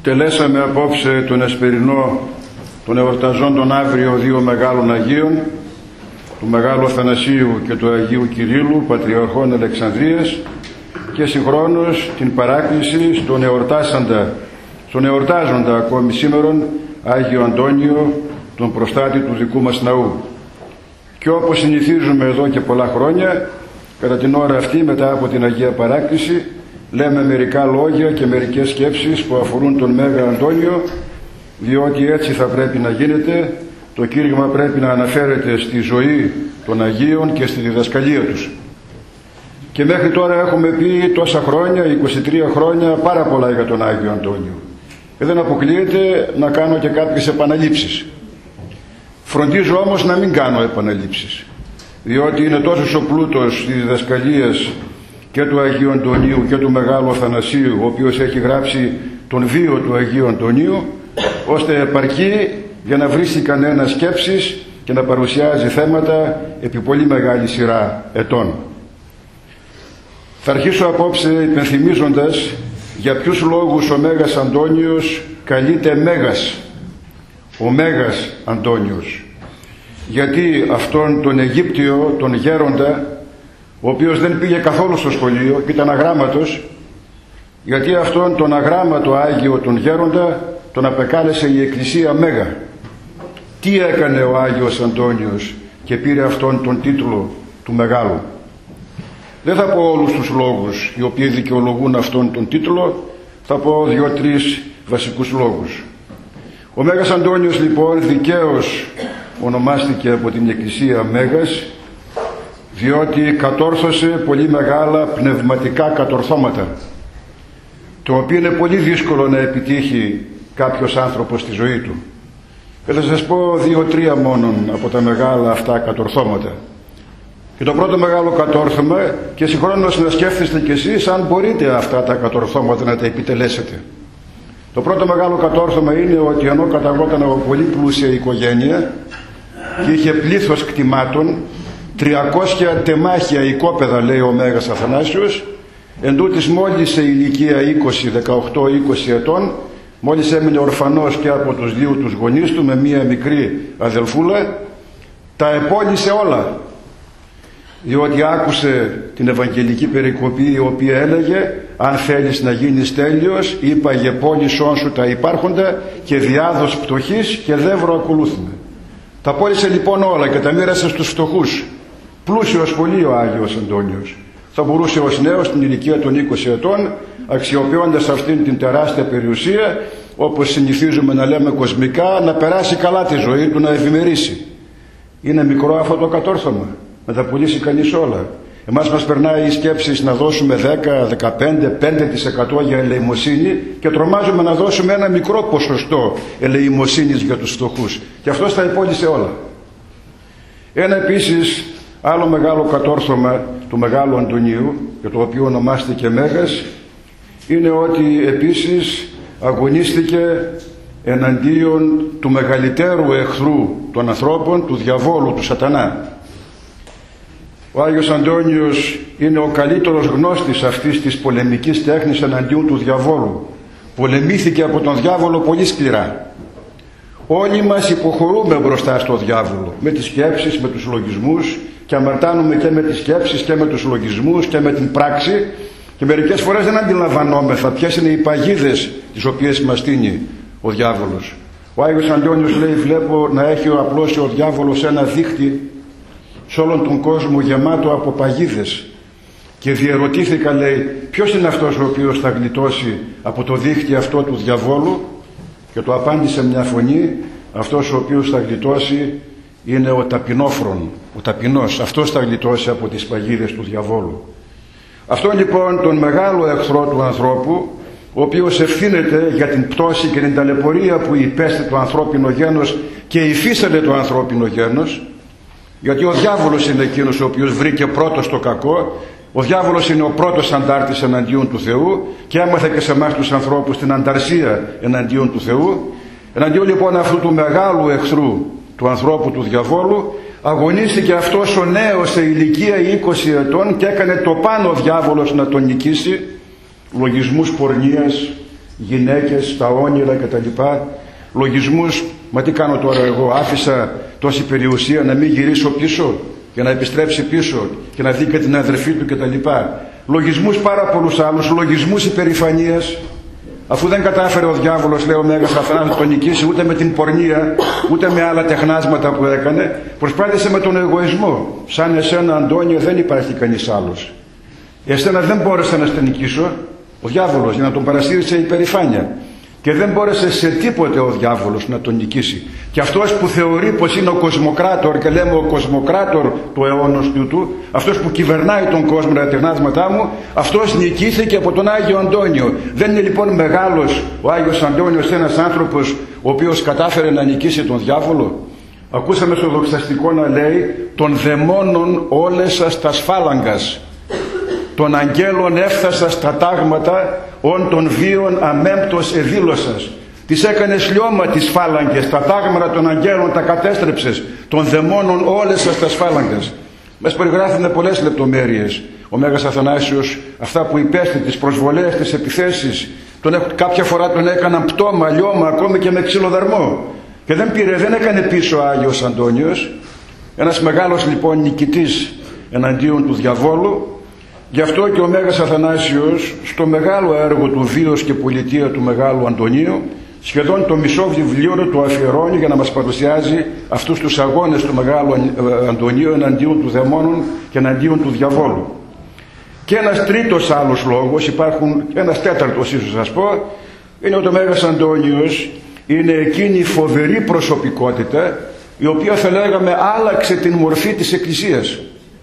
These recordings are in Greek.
Εκτελέσαμε απόψε τον εσπερινό των εορταζόντων αύριο δύο μεγάλων Αγίων, του Μεγάλου Αθανασίου και του Αγίου Κυρίλλου, Πατριαρχών Αλεξανδρίας, και συγχρόνως την παράκληση στον εορτάζοντα ακόμη σήμερον Άγιο Αντώνιο, τον προστάτη του δικού μας ναού. Και όπως συνηθίζουμε εδώ και πολλά χρόνια, κατά την ώρα αυτή, μετά από την Αγία Παράκληση, λέμε μερικά λόγια και μερικές σκέψεις που αφορούν τον Μέγα Αντώνιο, διότι έτσι θα πρέπει να γίνεται. Το κήρυγμα πρέπει να αναφέρεται στη ζωή των Αγίων και στη διδασκαλία τους. Και μέχρι τώρα έχουμε πει τόσα χρόνια, 23 χρόνια, πάρα πολλά για τον Άγιο Αντώνιο. Και δεν αποκλείεται να κάνω και κάποιες επαναλήψεις. Φροντίζω όμως να μην κάνω επαναλήψεις, διότι είναι τόσος ο πλούτος της διδασκαλίας και του Αγίου Αντωνίου και του Μεγάλου Αθανασίου, ο οποίος έχει γράψει τον βίο του Αγίου Αντωνίου, ώστε επαρκεί για να βρίσκει κανένα σκέψεις και να παρουσιάζει θέματα επί πολύ μεγάλη σειρά ετών. Θα αρχίσω απόψε υπενθυμίζοντας για ποιους λόγους ο Μέγας Αντώνιος καλείται Μέγας, ο Μέγας Αντώνιος. Γιατί αυτόν τον Αιγύπτιο, τον γέροντα, ο οποίος δεν πήγε καθόλου στο σχολείο και ήταν αγράμματος, γιατί αυτόν τον αγράμματο Άγιο τον γέροντα τον απεκάλεσε η Εκκλησία Μέγα. Τι έκανε ο Άγιος Αντώνιος και πήρε αυτόν τον τίτλο του Μεγάλου? Δεν θα πω όλους τους λόγους οι οποίοι δικαιολογούν αυτόν τον τίτλο, θα πω 2-3 βασικούς λόγους. Ο Μέγας Αντώνιος λοιπόν δικαίως ονομάστηκε από την Εκκλησία Μέγας, διότι κατόρθωσε πολύ μεγάλα πνευματικά κατορθώματα, το οποίο είναι πολύ δύσκολο να επιτύχει κάποιος άνθρωπος στη ζωή του. Και θα σας πω 2-3 μόνον από τα μεγάλα αυτά κατορθώματα. Και το πρώτο μεγάλο κατόρθωμα, και συγχρόνως να σκέφτεστε κι εσείς αν μπορείτε αυτά τα κατορθώματα να τα επιτελέσετε. Το πρώτο μεγάλο κατόρθωμα είναι ότι ενώ καταγόταν από πολύ πλούσια οικογένεια και είχε πλήθος κτημάτων, 300 τεμάχια οικόπεδα, λέει ο Μέγας Αθανάσιος, εντούτοις μόλις σε ηλικία 18-20 ετών, μόλις έμεινε ορφανός και από τους δύο τους γονείς του με μία μικρή αδελφούλα, τα επόλυσε όλα, διότι άκουσε την Ευαγγελική περικοπή η οποία έλεγε «Αν θέλεις να γίνεις τέλειος, είπαγε πώλησόν σου τα υπάρχοντα και διάδος πτωχής και δεύρο ακολούθημε». Τα πώλησε λοιπόν όλα και τα μοίρασε στους φτωχούς. Πλούσιος πολύ ο Άγιος Αντώνιος. Θα μπορούσε ως νέος στην ηλικία των 20 ετών, αξιοποιώντας αυτήν την τεράστια περιουσία, όπως συνηθίζουμε να λέμε κοσμικά, να περάσει καλά τη ζωή του, να ευημερήσει. Είναι μικρό αυτό το κατόρθωμα, να τα πουλήσει κανείς όλα. Εμάς μας περνάει η σκέψη να δώσουμε 10, 15, 5% για ελεημοσύνη και τρομάζουμε να δώσουμε ένα μικρό ποσοστό ελεημοσύνης για τους φτωχούς. Και αυτός τα υπόλοισε όλα. Ένα επίσης άλλο μεγάλο κατόρθωμα του Μεγάλου Αντωνίου, και το οποίο ονομάστηκε Μέγας, είναι ότι επίσης αγωνίστηκε εναντίον του μεγαλύτερου εχθρού των ανθρώπων, του διαβόλου, του σατανά. Ο Άγιος Αντώνιος είναι ο καλύτερος γνώστης αυτής της πολεμικής τέχνης εναντίον του διαβόλου. Πολεμήθηκε από τον διάβολο πολύ σκληρά. Όλοι μας υποχωρούμε μπροστά στο διάβολο, με τις σκέψεις, με τους λογισμούς, και αμαρτάνουμε και με τις σκέψεις και με τους λογισμούς και με την πράξη, και μερικές φορές δεν αντιλαμβανόμεθα ποιες είναι οι παγίδες τις οποίες μας στείνει ο διάβολος. Ο Άγιος Αντώνιος λέει, βλέπω να έχει απλώσει ο διάβολος ένα δίχτυ σε όλον τον κόσμο γεμάτο από παγίδες, και διερωτήθηκα, λέει, ποιος είναι αυτός ο οποίος θα γλιτώσει από το δίχτυ αυτό του διαβόλου, και του απάντησε μια φωνή, αυτός ο οποίος θα γλιτώσει είναι ο ταπεινόφρον, ο ταπεινός, αυτός θα γλιτώσει από τις παγίδες του διαβόλου. Αυτό λοιπόν τον μεγάλο εχθρό του ανθρώπου, ο οποίος ευθύνεται για την πτώση και την ταλαιπωρία που υπέστη το ανθρώπινο γένος και υφίσταται το ανθρώπινο γένος, γιατί ο διάβολος είναι εκείνος ο οποίος βρήκε πρώτος το κακό, ο διάβολος είναι ο πρώτος αντάρτης εναντίον του Θεού και έμαθε και σε εμάς τους ανθρώπους την ανταρσία εναντίον του Θεού. Εναντίον λοιπόν αυτού του μεγάλου εχθρού του ανθρώπου, του διαβόλου, αγωνίστηκε αυτός ο νέος σε ηλικία 20 ετών και έκανε το πάνω ο διάβολος να τον νικήσει. Λογισμούς πορνείας, γυναίκες, τα όνειρα κτλ. Λογισμούς, μα τι κάνω τώρα εγώ, άφησα τόση περιουσία να μην γυρίσω πίσω και να επιστρέψει πίσω και να δει και την αδερφή του κτλ. Λογισμούς πάρα πολλούς άλλους, λογισμούς υπερηφανίας. Αφού δεν κατάφερε ο διάβολος, λέει ο Μέγας Αθανάσιος, να τον νικήσει ούτε με την πορνεία, ούτε με άλλα τεχνάσματα που έκανε, προσπάθησε με τον εγωισμό. Σαν εσένα, Αντώνιο, δεν υπάρχει κανείς άλλος. Εσένα δεν μπόρεσα να σε νικήσω, ο διάβολος, για να τον παρασύρει σε υπερηφάνεια. Και δεν μπόρεσε σε τίποτε ο διάβολος να τον νικήσει. Και αυτός που θεωρεί πως είναι ο κοσμοκράτορ, και λέμε ο κοσμοκράτορ του αιώνος του, αυτός που κυβερνάει τον κόσμο με τα τεχνάσματά μου, αυτός νικήθηκε από τον Άγιο Αντώνιο. Δεν είναι λοιπόν μεγάλος ο Άγιος Αντώνιος ένας άνθρωπος ο οποίος κατάφερε να νικήσει τον διάβολο? Ακούσαμε στο δοξαστικό να λέει «Των δαιμόνων όλες σας τα σφάλαγκας, των αγγέλων έφθασα στα τάγματα, ον των βίων αμέμπτος εδήλωσας». Τις έκανες λιώμα τις φάλαγγες, τα τάγματα των αγγέλων τα κατέστρεψες, των δαιμόνων όλες σας τα σφάλαγγες. Μας περιγράφουν πολλές λεπτομέρειες ο Μέγας Αθανάσιος, αυτά που υπέστη, τις προσβολές, τις επιθέσεις. Κάποια φορά τον έκαναν πτώμα, λιώμα, ακόμη και με ξυλοδαρμό. Και δεν έκανε πίσω ο Άγιος Αντώνιος. Ένας μεγάλος λοιπόν νικητής εναντίον του διαβόλου. Γι' αυτό και ο Μέγας Αθανάσιος στο μεγάλο έργο του «Βίος και πολιτεία» του Μεγάλου Αντωνίου σχεδόν το μισό βιβλίο του αφιερώνει για να μας παρουσιάζει αυτούς τους αγώνες του Μεγάλου Αντωνίου εναντίον του δαιμόνων και εναντίον του διαβόλου. Και ένας τρίτος άλλος λόγος, υπάρχουν ένας τέταρτος ίσως σας πω, είναι ότι ο Μέγας Αντώνιος είναι εκείνη η φοβερή προσωπικότητα η οποία θα λέγαμε άλλαξε την μορφή της Εκκλησίας.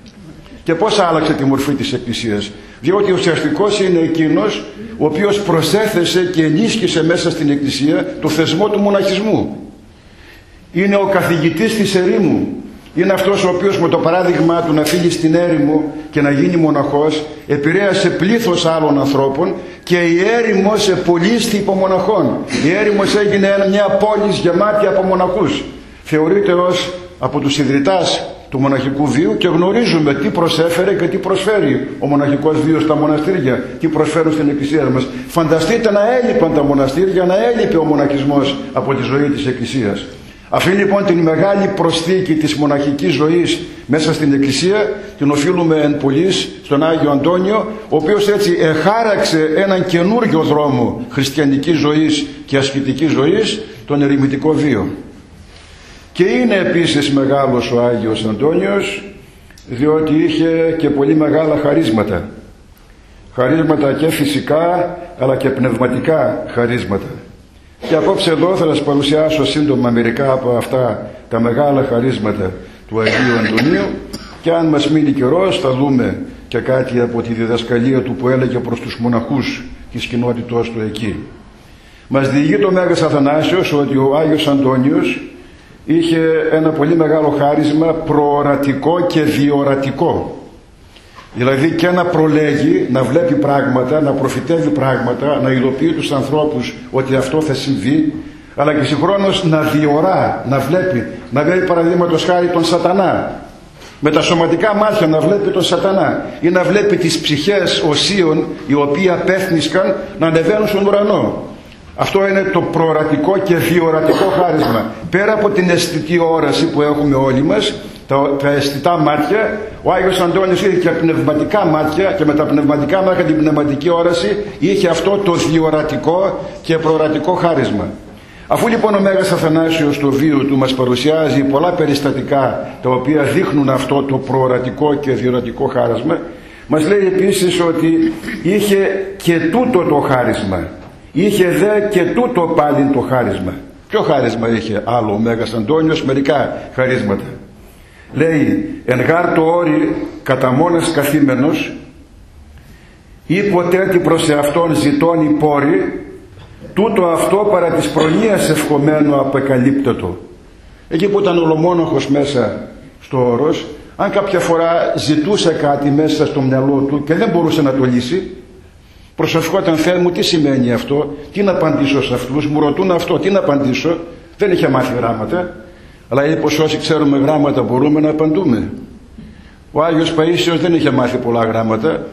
Και πώς άλλαξε τη μορφή της Εκκλησίας? Διότι ουσιαστικός είναι εκείνος ο οποίος προσέθεσε και ενίσχυσε μέσα στην Εκκλησία το θεσμό του μοναχισμού. Είναι ο καθηγητής της ερήμου. Είναι αυτός ο οποίος με το παράδειγμα του να φύγει στην έρημο και να γίνει μοναχός επηρέασε πλήθος άλλων ανθρώπων και η έρημος επολίσθη υπό μοναχών. Η έρημος έγινε μια πόλη γεμάτη από μοναχούς. Θεωρείται ως από τους ιδρυτάς του μοναχικού βίου και γνωρίζουμε τι προσέφερε και τι προσφέρει ο μοναχικός βίος στα μοναστήρια, τι προσφέρουν στην Εκκλησία μας. Φανταστείτε να έλειπαν τα μοναστήρια, να έλειπε ο μοναχισμός από τη ζωή της Εκκλησίας. Αυτή λοιπόν την μεγάλη προσθήκη της μοναχικής ζωής μέσα στην Εκκλησία την οφείλουμε εν πολλοίς στον Άγιο Αντώνιο, ο οποίος έτσι εχάραξε έναν καινούργιο δρόμο χριστιανικής ζωής και ασκητικής ζωής, τον ερημητικό βίο. Και είναι επίσης μεγάλος ο Άγιος Αντώνιος διότι είχε και πολύ μεγάλα χαρίσματα. Χαρίσματα και φυσικά αλλά και πνευματικά χαρίσματα. Και απόψε εδώ θα σας παρουσιάσω σύντομα μερικά από αυτά τα μεγάλα χαρίσματα του Αγίου Αντωνίου και αν μας μείνει καιρός θα δούμε και κάτι από τη διδασκαλία του που έλεγε προς τους μοναχούς της κοινότητός του εκεί. Μας διηγεί το Μέγας Αθανάσιος ότι ο Άγιος Αντώνιος είχε ένα πολύ μεγάλο χάρισμα προορατικό και διορατικό. Δηλαδή και να προλέγει, να βλέπει πράγματα, να προφητεύει πράγματα, να ειδοποιεί τους ανθρώπους ότι αυτό θα συμβεί, αλλά και συγχρόνως να διορά, να βλέπει παραδείγματος χάρη τον σατανά. Με τα σωματικά μάτια να βλέπει τον σατανά ή να βλέπει τις ψυχές οσίων οι οποίοι απέθνισκαν να ανεβαίνουν στον ουρανό. Αυτό είναι το προορατικό και διορατικό χάρισμα. Πέρα από την αισθητή όραση που έχουμε όλοι μας, τα αισθητά μάτια, ο Άγιος Αντώνης είχε και πνευματικά μάτια και με τα πνευματικά μάτια την πνευματική όραση είχε αυτό το διορατικό και προορατικό χάρισμα. Αφού λοιπόν ο Μέγας Αθανάσιος στο βίο του μας παρουσιάζει πολλά περιστατικά τα οποία δείχνουν αυτό το προορατικό και διορατικό χάρισμα, μας λέει επίσης ότι είχε και τούτο το χάρισμα. Είχε δε και τούτο πάλι το χάρισμα. Ποιο χάρισμα είχε άλλο ο Μέγας Αντώνιος? Μερικά χαρίσματα. Λέει εν γάρ το όρι κατά μόνας καθήμενος ή ποτέ τι προς εαυτόν ζητών η πόρη, τούτο αυτό παρά της προνοίας ευχομένου απεκαλύπτωτο. Εκεί που ήταν ολομόναχος μέσα στο όρος, αν κάποια φορά ζητούσε κάτι μέσα στο μυαλό του και δεν μπορούσε να το λύσει, προσευχόταν, Θεέ μου, τι σημαίνει αυτό, τι να απαντήσω σε αυτούς, μου ρωτούν αυτό, τι να απαντήσω? Δεν είχε μάθει γράμματα, αλλά είπε πως όσοι ξέρουμε γράμματα μπορούμε να απαντούμε. Ο Άγιος Παΐσιος δεν είχε μάθει πολλά γράμματα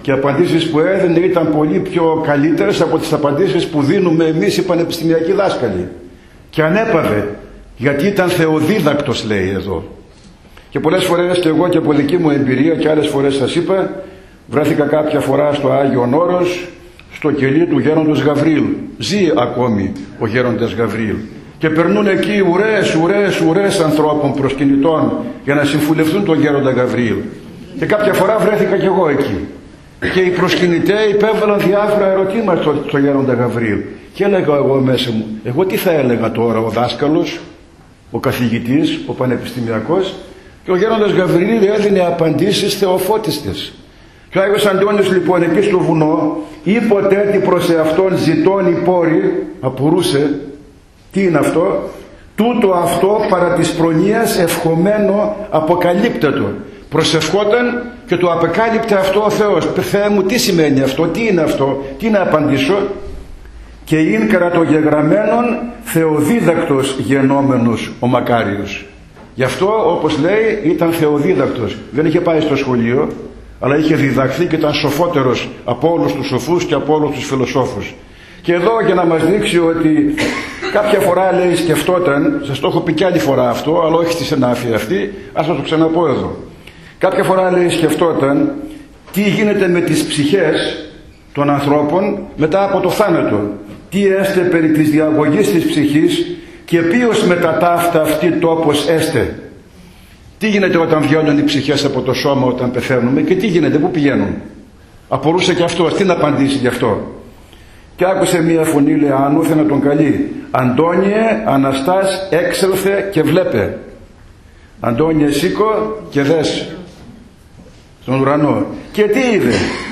και οι απαντήσεις που έδινε ήταν πολύ πιο καλύτερες από τις απαντήσεις που δίνουμε εμείς οι πανεπιστημιακοί δάσκαλοι. Και ανέπαβε, γιατί ήταν θεοδίδακτος, λέει εδώ. Και πολλές φορές και εγώ και από δική μου εμπειρία και άλλες φορές σας είπα, βρέθηκα κάποια φορά στο Άγιον Όρος, στο κελί του γέροντος Γαβρίλ. Ζει ακόμη ο γέροντας Γαβρίλ. Και περνούν εκεί ουρές ανθρώπων προσκυνητών για να συμφουλευτούν τον γέροντα Γαβρίλ. Και κάποια φορά βρέθηκα κι εγώ εκεί. Και οι προσκυνητές υπέβαλαν διάφορα ερωτήματα στο γέροντα Γαβρίλ. Και έλεγα εγώ μέσα μου, εγώ τι θα έλεγα τώρα ο δάσκαλος, ο καθηγητής, ο πανεπιστημιακός? Και ο γέροντας Γαβρίλ έδινε απαντήσεις θεοφώτιστες. Και ο Άγιος Αντώνης λοιπόν εκεί στο βουνό, ήποτε τι προς εαυτόν ζητώνει πόρη, απορούσε, τι είναι αυτό? Τούτο αυτό παρά της προνοίας ευχομένο αποκαλύπτετο. Προσευχόταν και του απεκάλυπτε αυτό ο Θεός. Θεέ μου, τι σημαίνει αυτό, τι είναι αυτό, τι να απαντήσω? Και ειν κρατογεγραμμένον θεοδίδακτος γενόμενος ο Μακάριος. Γι' αυτό, όπως λέει, ήταν θεοδίδακτος. Δεν είχε πάει στο σχολείο, αλλά είχε διδαχθεί και ήταν σοφότερος από όλους τους σοφούς και από όλους τους φιλοσόφους. Και εδώ για να μας δείξει ότι κάποια φορά, λέει, σκεφτόταν, σας το έχω πει κι άλλη φορά αυτό, αλλά όχι στη συνάφεια αυτή, ας το ξαναπώ εδώ. Κάποια φορά, λέει, σκεφτόταν τι γίνεται με τις ψυχές των ανθρώπων μετά από το θάνατο. Τι έστε περί της διαγωγής της ψυχής και ποιος μετά ταύτα αυτή τόπος έστε. Τι γίνεται όταν βγαίνουν οι ψυχές από το σώμα όταν πεθαίνουμε και τι γίνεται, πού πηγαίνουν? Απορούσε και αυτός, τι να απαντήσει γι' αυτό? Και άκουσε μία φωνή, λέει, ανούθε να τον καλεί. Αντώνιε, Αναστάς, έξελθε και βλέπε. Αντώνιε, σήκω και δες στον ουρανό. Και τι είδε?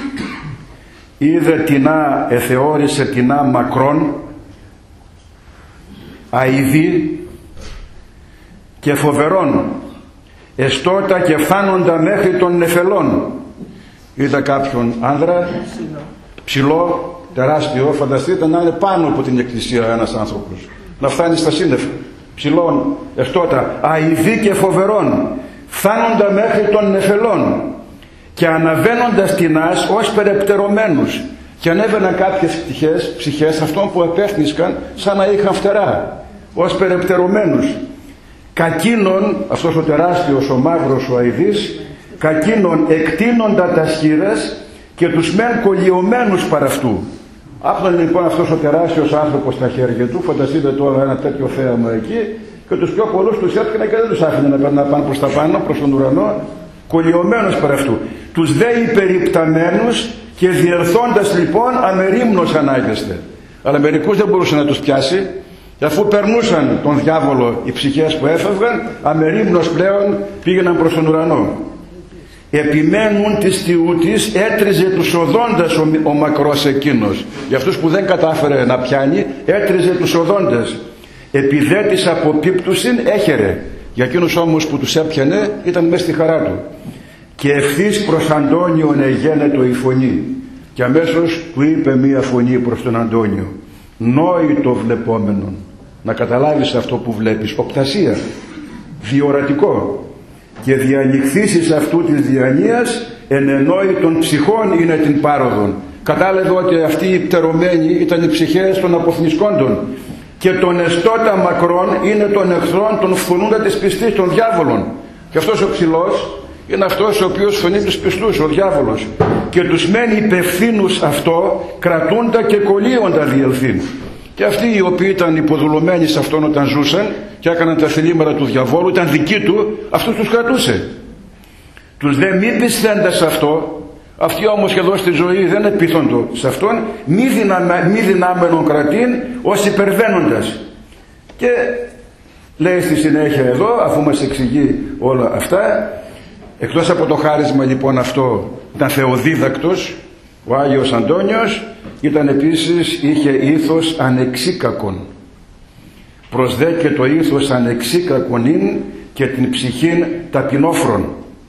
Είδε τεινά, εθεώρησε τεινά μακρόν, αηδή και φοβερόν, εστότα και φθάνοντα μέχρι των νεφελών. Είδα κάποιον άνδρα, ψηλό, τεράστιο, φανταστείτε να είναι πάνω από την εκκλησία ένας άνθρωπος, να φτάνει στα σύννεφα, ψηλόν, εστότα, αηδή και φοβερόν, φθάνοντα μέχρι των νεφελών και αναβαίνοντας τεινάς ως περεπτερωμένους. Και ανέβαιναν κάποιες ψυχές αυτών που επέφνισκαν σαν να είχαν φτερά, ως περεπτερωμένους. Κακίνων, αυτός ο τεράστιος, ο μαύρος, ο αηδής, κακίνων εκτείνοντα τα σχήρες και τους μεν κολλιωμένους παρ' αυτού. Άπλωνε λοιπόν αυτός ο τεράστιος άνθρωπος στα χέρια του, φανταστείτε τώρα ένα τέτοιο θέαμα εκεί, και τους πιο πολλούς τους έπαιρνε και δεν τους άφηνε να πάνε προς τα πάνω, προς τον ουρανό, κολλιωμένους παρ' αυτού. Τους δε υπερυπταμένους και διερθώντας λοιπόν αμερίμνος ανάγεστε. Αλλά μερικούς δεν μπορούσε να τους πιάσει, και αφού περνούσαν τον διάβολο οι ψυχές που έφευγαν, αμερίμνος πλέον πήγαιναν προς τον ουρανό. Επιμένουν της τιούτης, έτριζε τους οδόντας ο μακρός εκείνος. Για αυτούς που δεν κατάφερε να πιάνει, έτριζε τους οδόντας. Επιδέτης αποπίπτουσιν έχερε. Για εκείνους όμως που τους έπιανε ήταν μέσα στη χαρά του. Και ευθύς προς Αντώνιον εγένετο η φωνή. Και αμέσως του είπε μία φωνή προς τον Αντώνιο. Νόητο βλεπόμενον. Να καταλάβεις αυτό που βλέπεις. Οπτασία. Διορατικό. Και διανυχθήσεις αυτού της διανοίας εν ενόητων ψυχών είναι την πάροδον. Κατάλαβε ότι αυτοί οι πτερωμένοι ήταν οι ψυχές των αποθνισκόντων. Και τον εστότα μακρόν είναι των εχθρών των φθονούντα της πιστής, των διάβολων. Και αυτός ο ψηλός είναι αυτός ο οποίος φωνεί τους πιστούς, ο διάβολος. Και τους μένει υπευθύνους αυτό, κρατούντα και κολλείοντα διελθύν. Και αυτοί οι οποίοι ήταν υποδουλωμένοι σε αυτόν όταν ζούσαν και έκαναν τα θελήματα του διαβόλου, ήταν δικοί του, αυτούς τους κρατούσε. Τους δε μη πιστέντας σε αυτό, αυτοί όμως εδώ στη ζωή δεν επίθοντο σε αυτόν, μη δυνάμενον κρατήν ως υπερβαίνοντας. Και λέει στη συνέχεια εδώ, αφού μας εξηγεί όλα αυτά, εκτός από το χάρισμα λοιπόν αυτό, ήταν θεοδίδακτος ο Άγιος Αντώνιος, ήταν επίσης, είχε ήθος ανεξίκακον. Προσδέκε το ήθος ανεξίκακον ειν και την ψυχήν ταπεινόφρον.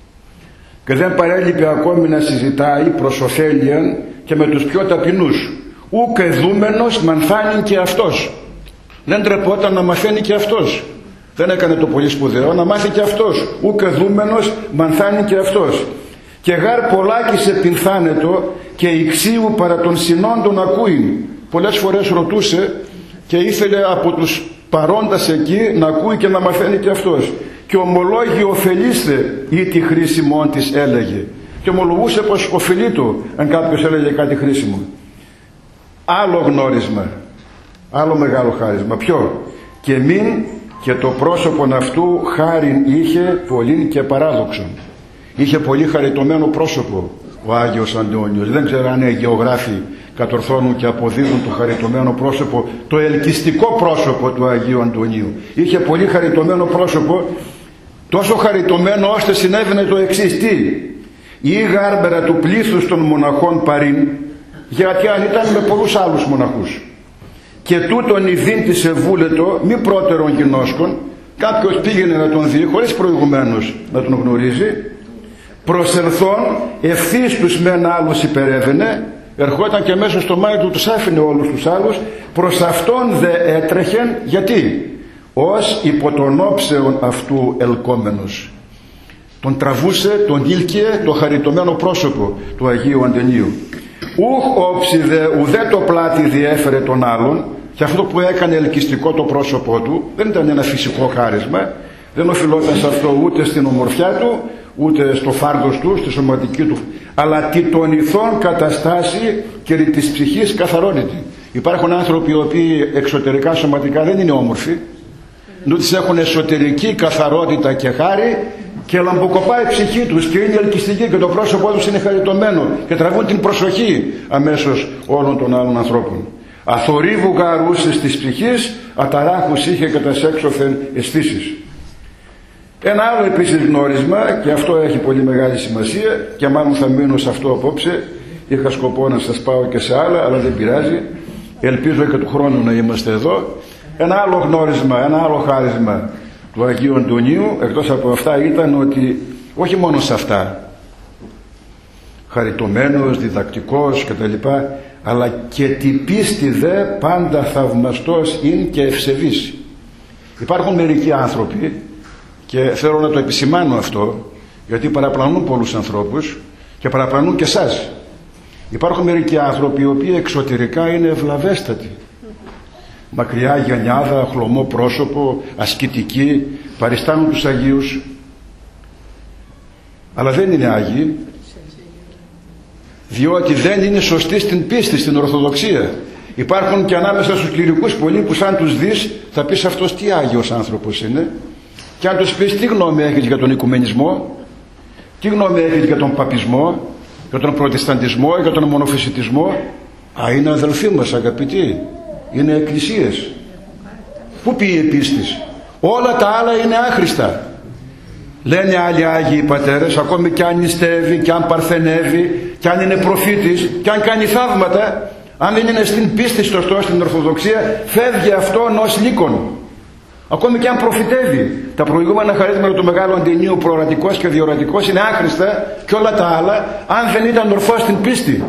Και δεν παρέλειπε ακόμη να συζητάει προς ωφέλιαν και με τους πιο ταπεινούς. Ούκ εδούμενος μανθάνει και αυτός. Δεν τρεπόταν να μαθαίνει και αυτός. Δεν έκανε το πολύ σπουδαίο, να μάθει και αυτός. Ούκ εδούμενος μανθάνει και αυτός. και γάρ πολλάκις επινθάνετο και ηξίου παρά των συνόντων ακούειν. Πολλές φορές ρωτούσε και ήθελε από τους παρόντας εκεί να ακούει και να μαθαίνει και αυτός. Και ομολόγει ωφελείστε ή τη χρήσιμόν της έλεγε. Και ομολογούσε πως ωφελεί του αν κάποιος έλεγε κάτι χρήσιμο. Άλλο γνώρισμα, άλλο μεγάλο χάρισμα. Ποιο? Και μην και το πρόσωπον αυτού χάριν είχε πολύ και παράδοξον. Είχε πολύ χαριτωμένο πρόσωπο ο Άγιος Αντώνιος. Δεν ξέρω αν οι γεωγράφοι κατορθώνουν και αποδίδουν το χαριτωμένο πρόσωπο, το ελκυστικό πρόσωπο του Αγίου Αντωνίου. Είχε πολύ χαριτωμένο πρόσωπο, τόσο χαριτωμένο ώστε συνέβαινε το εξής. Τι? Η γάρμπερα του πλήθους των μοναχών παρήν, γιατί αν ήταν με πολλούς άλλους μοναχούς. Και τούτον ειδήν της ευούλετο, μη πρώτερον γινώσκων, κάποιος πήγαινε να τον δει, χωρίς προηγουμένως να τον γνωρίζει, προσελθόν ευθύς τους μεν άλλους υπερέβαινε, ερχόταν και μέσα στο μάτι του τους άφηνε όλους τους άλλους, προς αυτόν δε έτρεχεν, γιατί? Ως υπό τον όψεον αυτού ελκόμενος. Τον τραβούσε, τον ήλκυε το χαριτωμένο πρόσωπο του Αγίου Αντωνίου. Ούχ όψι δε ουδέ το πλάτη διέφερε τον άλλον, και αυτό που έκανε ελκυστικό το πρόσωπό του δεν ήταν ένα φυσικό χάρισμα, δεν οφειλόταν σε αυτό ούτε στην ομορφιά του, ούτε στο φάρδος του, στη σωματική του, αλλά τη των ηθών καταστάση και της ψυχής καθαρότητα. Υπάρχουν άνθρωποι οι οποίοι εξωτερικά σωματικά δεν είναι όμορφοι, ούτε έχουν εσωτερική καθαρότητα και χάρη, και λαμποκοπάει η ψυχή τους και είναι ελκυστική και το πρόσωπό τους είναι χαριτωμένο και τραβούν την προσοχή αμέσως όλων των άλλων ανθρώπων. Αθορύβου γαρούσες της ψυχής, αταράχους είχε κατά σέξωθεν αισθήσεις. Ένα άλλο επίσης γνώρισμα, και αυτό έχει πολύ μεγάλη σημασία και μάλλον θα μείνω σε αυτό απόψε, είχα σκοπό να σας πάω και σε άλλα, αλλά δεν πειράζει, ελπίζω και του χρόνου να είμαστε εδώ. Ένα άλλο γνώρισμα, ένα άλλο χάρισμα του Αγίου Αντωνίου, εκτός από αυτά, ήταν ότι όχι μόνο σε αυτά, χαριτωμένος, διδακτικός κτλ, αλλά και τη πίστη δε πάντα θαυμαστός είναι και ευσεβής. Υπάρχουν μερικοί άνθρωποι, και θέλω να το επισημάνω αυτό, γιατί παραπλανούν πολλούς ανθρώπους και παραπλανούν και εσάς. Υπάρχουν μερικοί άνθρωποι οι οποίοι εξωτερικά είναι ευλαβέστατοι, μακριά γενιάδα, χλωμό πρόσωπο, ασκητικοί, παριστάνουν τους Αγίους, αλλά δεν είναι Άγιοι, διότι δεν είναι σωστοί στην πίστη, στην Ορθοδοξία. Υπάρχουν και ανάμεσα στους κληρικούς πολλοί που σαν τους δεις θα πεις αυτός τι Άγιος άνθρωπος είναι, και αν τους πεις τι γνώμη έχεις για τον οικουμενισμό, τι γνώμη έχεις για τον παπισμό, για τον προτεσταντισμό, για τον μονοφυσιτισμό, είναι αδελφοί μας αγαπητοί, είναι εκκλησίες. Πού πήγε η πίστης? Όλα τα άλλα είναι άχρηστα. Λένε άλλοι Άγιοι πατέρες, ακόμη κι αν νηστεύει, κι αν παρθενεύει, κι αν είναι προφήτης, κι αν κάνει θαύματα, αν δεν είναι στην πίστη σωστό, στην Ορθοδοξία, φεύγει αυτόν ως λύκον. Ακόμη κι αν προφητεύει. Τα προηγούμενα χαρίσματα του Μεγάλου Αντωνίου, προορατικός και διορατικός, είναι άχρηστα, και όλα τα άλλα, αν δεν ήταν ορθός στην πίστη.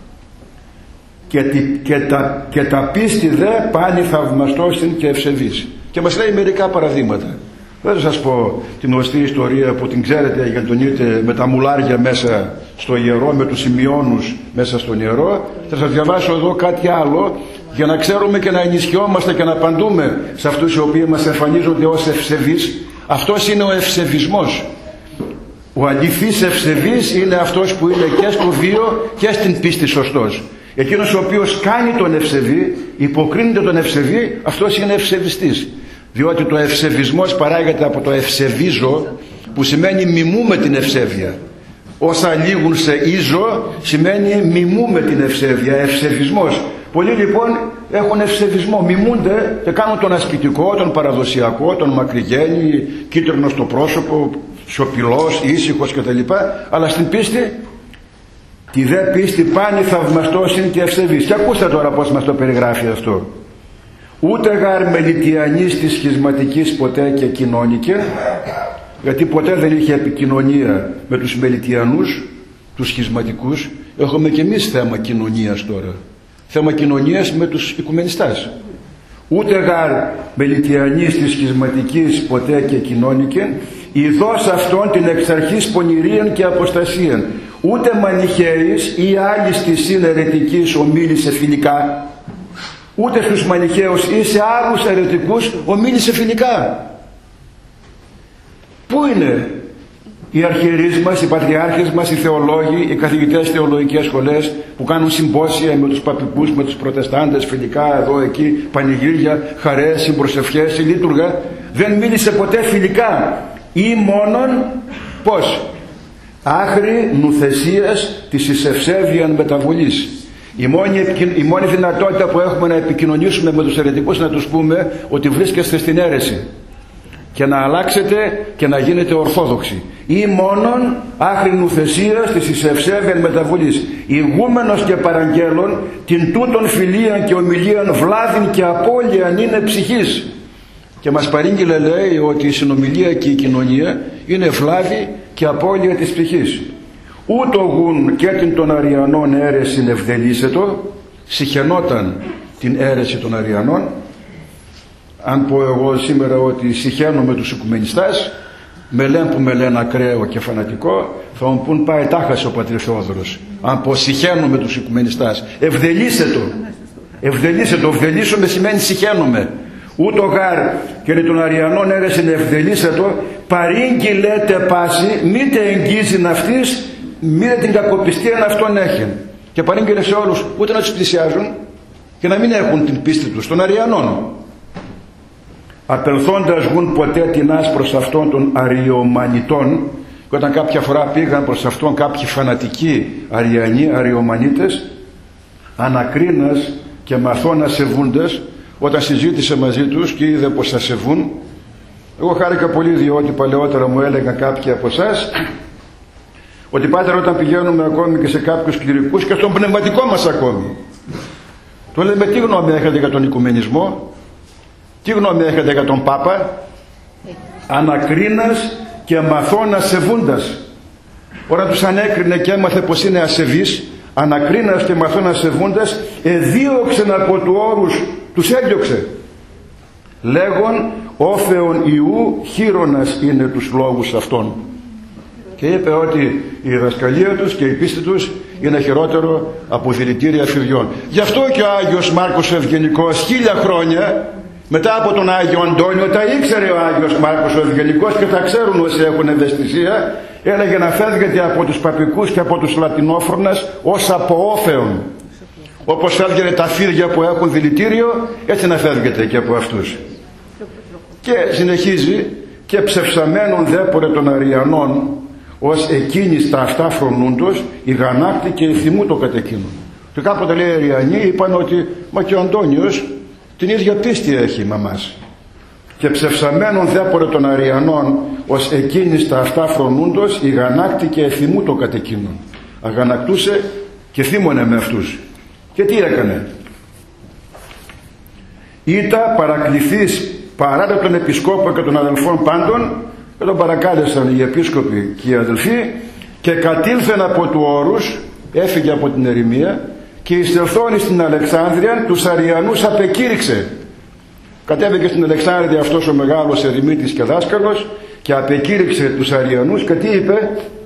Και τα πίστη δε πάλι θαυμαστός και ευσεβής. Και μας λέει μερικά παραδείγματα. Δεν θα σας πω την γνωστή ιστορία που την ξέρετε, για τον είτε με τα μουλάρια μέσα στο ιερό, με τους σημειώνους μέσα στον ιερό. Θα σας διαβάσω εδώ κάτι άλλο, για να ξέρουμε και να ενισχυόμαστε και να απαντούμε σε αυτούς οι οποίοι μας εμφανίζονται ως ευσεβείς. Αυτός είναι ο ευσεβισμός. Ο αληθής ευσεβής είναι αυτός που είναι και στο βίο και στην πίστη σωστός. Εκείνος ο οποίος κάνει τον ευσεβή, υποκρίνεται τον ευσεβή, αυτός είναι ευσεβιστής. Διότι το ευσεβισμός παράγεται από το ευσεβίζω, που σημαίνει μιμούμε την ευσέβεια. Όσα λήγουν σε ίζο σημαίνει μιμούμε την ευσέβεια, ευσεβισμός. Πολλοί λοιπόν έχουν ευσεβισμό, μιμούνται και κάνουν τον ασκητικό, τον παραδοσιακό, τον μακριγένη, κίτρινο στο πρόσωπο, σιωπηλός, ήσυχος κτλ. Αλλά στην πίστη, τη δε πίστη πάνη θαυμαστός είναι και ευσεβής. Και ακούστε τώρα πώς μας το περιγράφει αυτό. Ούτε γάρ μελιτιανής της σχισματικής ποτέ και κοινώνικε, γιατί ποτέ δεν είχε επικοινωνία με τους μελιτιανούς, τους σχισματικούς. Έχουμε και εμείς θέμα κοινωνίας τώρα, θέμα κοινωνίας με τους οικουμενιστάς. Ούτε γάρ μελιτιανής της σχισματικής ποτέ και κοινώνικε, ειδός αυτών την εξ αρχής πονηρίαν και αποστασίαν. ούτε μανιχαίης ή άλλης της αιρετικής ομίλησε φιλικά, ούτε στους μανιχαίους ή σε άλλους αιρετικούς ομίλησε φιλικά. Πού είναι οι αρχιερείς μας, οι πατριάρχες μας, οι θεολόγοι, οι καθηγητές θεολογικές σχολές που κάνουν συμπόσια με τους παπικούς, με τους προτεστάντες φιλικά, εδώ εκεί, πανηγύρια, χαρές, συμπροσευχές, η λειτουργά? Δεν μίλησε ποτέ φιλικά, ή μόνον πώς? Άχρη νουθεσίας της ευσέβειαν μεταβολής. Η μόνη δυνατότητα που έχουμε να επικοινωνήσουμε με τους αιρετικούς είναι να τους πούμε ότι βρίσκεστε στην αίρεση και να αλλάξετε και να γίνετε ορθόδοξοι. Ή μόνον άχρη νουθεσίας της ευσέβειαν μεταβολής. Ηγούμενος και παραγγέλων την τούτον φιλίαν και ομιλίαν βλάβην και απώλειαν είναι ψυχής. Και μας παρήγγειλε, λέει, ότι η συνομιλία και η κοινωνία είναι βλάβη και απώλεια της ψυχής. Ούτω γουν και την των Αριανών αίρεσιν ευδελίσετο, συχαινόταν την αίρεση των Αριανών. Αν πω εγώ σήμερα ότι συχαίνω με τους οικουμενιστάς, με λένε που με λένε ακραίο και φανατικό, θα μου πούν πάει τάχασε ο πατήρ Θεόδωρος. Αν πω συχαίνω με τους οικουμενιστάς, ευδελίσετο. Ευδελίσετο, ευδελίσσομαι σημαίνει συχαίνομαι. Ούτω γάρ και των Αριανών αίρεσιν ευδελίσετο, παρήγγειλέτε πάση, μήτε εγγύζειν αυτής, μήτε την κακοπιστία αυτόν έχει. Και παρήγγειλε σε όλους, ούτε να τους πλησιάζουν και να μην έχουν την πίστη τους των Αριανών. Απελθόντας γουν ποτέ τεινάς προς αυτόν των Αριομανιτών, και όταν κάποια φορά πήγαν προς αυτόν κάποιοι φανατικοί Αριανοί, Αριομανίτες, ανακρίνας και μαθώνα σεβούντες, όταν συζήτησε μαζί τους και είδε πως θα σεβούν, εγώ χάρηκα πολύ, διότι παλαιότερα μου έλεγαν κάποιοι από εσάς ότι πάτερ, όταν πηγαίνουμε ακόμη και σε κάποιους κληρικούς και στον πνευματικό μας ακόμη, του λέμε τι γνώμη έχετε για τον οικουμενισμό, τι γνώμη έχετε για τον Πάπα? Ανακρίνας και μαθώνας σεβούντας. Όταν τους ανέκρινε και έμαθε πως είναι ασεβείς, ανακρίνας και μαθώνας σεβούντας, εδίωξεν από του όρους, τους έδιωξε. Λέγον όφεον Ιού χείρονας είναι τους λόγους αυτών. Και είπε ότι η διδασκαλία τους και η πίστη τους είναι χειρότερο από δηλητήρια φιδιών. Γι' αυτό και ο Άγιος Μάρκος ο Ευγενικός 1000 χρόνια μετά από τον Άγιο Αντώνιο, τα ήξερε ο Άγιος Μάρκος ο Ευγενικός και τα ξέρουν όσοι έχουν ευαισθησία, έλεγε να φεύγεται από τους παπικούς και από τους λατινόφρονες ως από όφεον. Όπως φεύγεται τα φίδια που έχουν δηλητήριο, έτσι να φεύγεται και από αυτούς. Και συνεχίζει, και ψευσαμένων δέπορε των Αριανών ως εκείνης τα αυτά φρονούντος, η γανάκτη και η θυμού το κατεκίνουν. Και κάποτε, λέει, οι Αριανοί είπαν ότι μα και ο Αντώνιος την ίδια πίστη έχει με μας. Και ψευσαμένων δέπορε των Αριανών ως εκείνης τα αυτά φρονούντος, η γανάκτη και η θυμού το κατεκίνουν. Αγανακτούσε και θύμωνε με αυτούς. Και τι έκανε? Ήτα παρακληθείς παράτα τον επισκόπο και των αδελφών πάντων, και τον παρακάλεσαν οι επίσκοποι και οι αδελφοί, και κατήλθεν από του όρους, έφυγε από την ερημία, και εισελθόν στην Αλεξάνδρεια τους Αριανούς απεκήρυξε. Κατέβηκε στην Αλεξάνδρεια αυτός ο μεγάλος ερημίτης και δάσκαλος και απεκήρυξε τους Αριανούς, και τι είπε?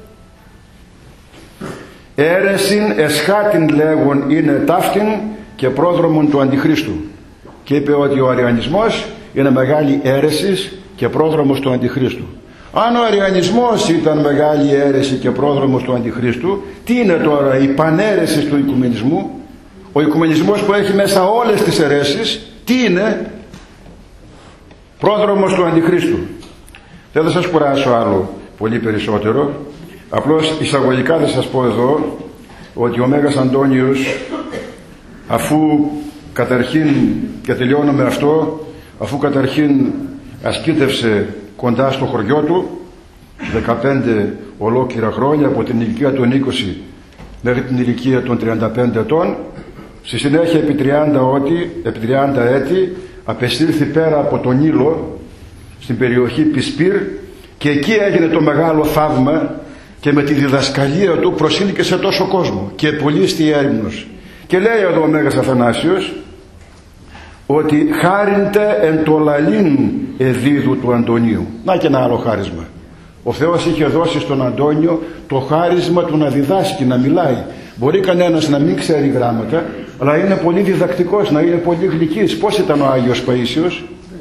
Έρεσιν εσχάτην λέγον είναι ταύτην και πρόδρομον του Αντιχρίστου. Και είπε ότι ο Αριανισμός είναι μεγάλη αίρεση και πρόδρομος του Αντιχρίστου. Αν ο Αριανισμός ήταν μεγάλη αίρεση και πρόδρομος του Αντιχρίστου, τι είναι τώρα η παναίρεση του οικουμενισμού? Ο οικουμενισμός που έχει μέσα όλες τις αιρέσεις, τι είναι? Πρόδρομος του Αντιχρίστου. Δεν θα σας κουράσω άλλο πολύ περισσότερο, απλώς εισαγωγικά θα σας πω εδώ ότι ο Μέγας Αντώνιος, αφού καταρχήν, και τελειώνω με αυτό, αφού καταρχήν ασκήτευσε κοντά στο χωριό του 15 ολόκληρα χρόνια, από την ηλικία των 20 μέχρι την ηλικία των 35 ετών, στη συνέχεια επί 30 έτη απεστήλθη πέρα από τον Νείλο στην περιοχή Πισπύρ, και εκεί έγινε το μεγάλο θαύμα, και με τη διδασκαλία του προσήλικε σε τόσο κόσμο και πολλήστη έρημνος. Και λέει εδώ ο Μέγας Αθανάσιος ότι χάριντε εν το λαλήν εδίδου του Αντωνίου. Να και ένα άλλο χάρισμα. Ο Θεός είχε δώσει στον Αντώνιο το χάρισμα του να διδάσκει, να μιλάει. Μπορεί κανένας να μην ξέρει γράμματα, αλλά είναι πολύ διδακτικός, να είναι πολύ γλυκής. Πώς ήταν ο Άγιος Παΐσιος?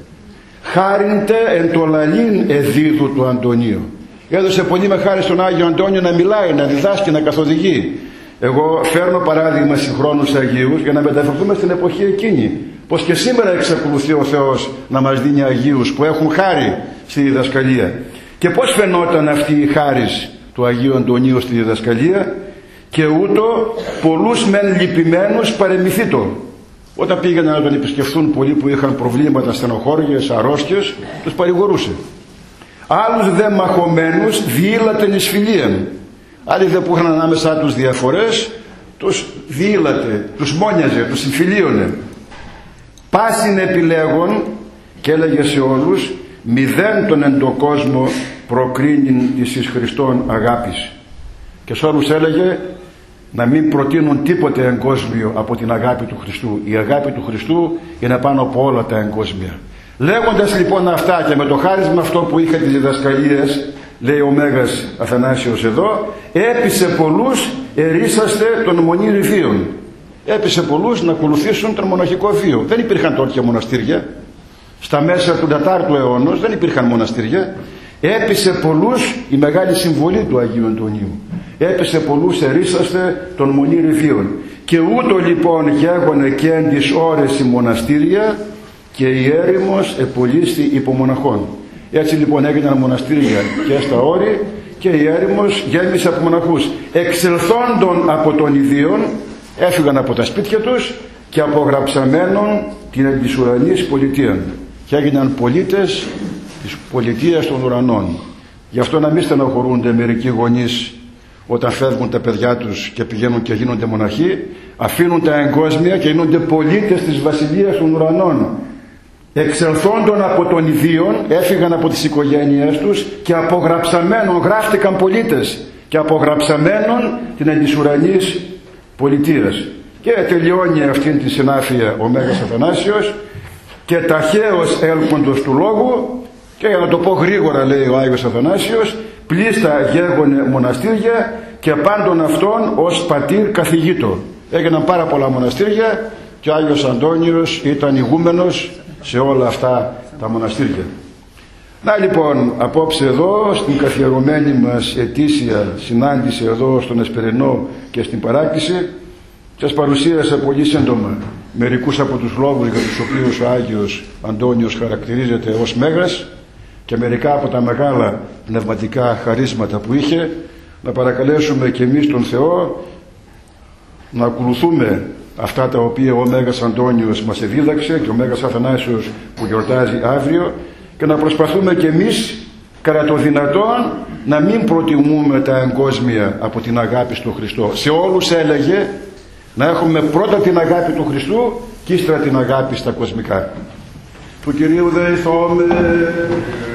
Χάριντε εν το λαλήν εδίδου του Αντωνίου. Έδωσε πολύ με χάρη στον Άγιο Αντώνιο να μιλάει, να διδάσκει, να καθοδηγεί. Εγώ φέρνω παράδειγμα συγχρόνους Αγίους για να μεταφερθούμε στην εποχή εκείνη. Πως και σήμερα εξακολουθεί ο Θεός να μας δίνει Αγίους που έχουν χάρη στη διδασκαλία. Και πώς φαινόταν αυτή η χάρις του Αγίου Αντωνίου στη διδασκαλία? Και ούτω πολλούς μεν λυπημένους παρεμηθήτω. Όταν πήγαιναν να τον επισκεφθούν πολλοί που είχαν προβλήματα, στενοχώριες, αρρώστιες, τους παρηγορούσε. Άλλους δε μαχωμένους διήλατεν εις φιλίαν. Άλλοι δε που είχαν ανάμεσά τους διαφορές, τους διήλατε, τους μόνιαζε, τους συμφιλίωνε. Πάσιν επιλέγων, και έλεγε σε όλους, μηδέν τον εν το κόσμο προκρίνειν της εις Χριστόν αγάπης. Και σε όλους έλεγε να μην προτείνουν τίποτε εγκόσμιο από την αγάπη του Χριστού. Η αγάπη του Χριστού είναι πάνω από όλα τα εγκόσμια. Λέγοντας λοιπόν αυτά και με το χάρισμα αυτό που είχε τις διδασκαλίες, λέει ο Μέγας Αθανάσιος εδώ, έπεισε πολλούς ερίσαστε των μονήρι βίων. Έπεισε πολλούς να ακολουθήσουν τον μοναχικό βίο. Δεν υπήρχαν τότε μοναστήρια. Στα μέσα του 4ου αιώνα δεν υπήρχαν μοναστήρια. Έπεισε πολλούς η μεγάλη συμβολή του Αγίου Αντωνίου. Έπεισε πολλούς ερίσαστε των μονήρι βίων. Και ούτω λοιπόν γέγονε και εν τις ώρες η μοναστήρια και η έρημος επολίστη υπομοναχών. Έτσι λοιπόν έγιναν μοναστήρια και στα όρη και η έρημος γέμισε από μοναχούς. Εξελθόντων από τον ιδίον έφυγαν από τα σπίτια τους και απογραψαμένων την εν της ουρανής πολιτείαν και έγιναν πολίτες της πολιτείας των ουρανών. Γι' αυτό να μην στεναχωρούνται μερικοί γονείς όταν φεύγουν τα παιδιά τους και πηγαίνουν και γίνονται μοναχοί, αφήνουν τα εγκόσμια και γίνονται πολίτες της βασιλείας των ουρανών. Εξελθόντων από τον ιδίον έφυγαν από τις οικογένειές τους και απογραψαμένων γράφτηκαν πολίτες και απογραψαμένων την εν της ουρανής πολιτείας. Και τελειώνει αυτήν τη συνάφεια ο Μέγας Αθανάσιος και ταχαίως έλκοντος του λόγου, και για να το πω γρήγορα λέει ο Άγιος Αθανάσιος, πλήστα γέγονε μοναστήρια και πάντων αυτών ως πατήρ καθηγήτο. Έγιναν πάρα πολλά μοναστήρια και ο Άγιος Αντώνιος ήταν ηγούμενος σε όλα αυτά τα μοναστήρια. Να λοιπόν, απόψε εδώ στην καθιερωμένη μας ετήσια συνάντηση εδώ στον Εσπερινό και στην παράκτηση, σας παρουσίασα πολύ σύντομα μερικούς από τους λόγους για τους οποίους ο Άγιος Αντώνιος χαρακτηρίζεται ως Μέγας και μερικά από τα μεγάλα πνευματικά χαρίσματα που είχε. Να παρακαλέσουμε και εμείς τον Θεό να ακολουθούμε αυτά τα οποία ο Μέγας Αντώνιος μας εδίδαξε και ο Μέγας Αθανάσιος που γιορτάζει αύριο, και να προσπαθούμε και εμείς κατά το δυνατόν να μην προτιμούμε τα εγκόσμια από την αγάπη του Χριστό. Σε όλους έλεγε να έχουμε πρώτα την αγάπη του Χριστού και ύστερα την αγάπη στα κοσμικά. Του Κυρίου δεηθώμε.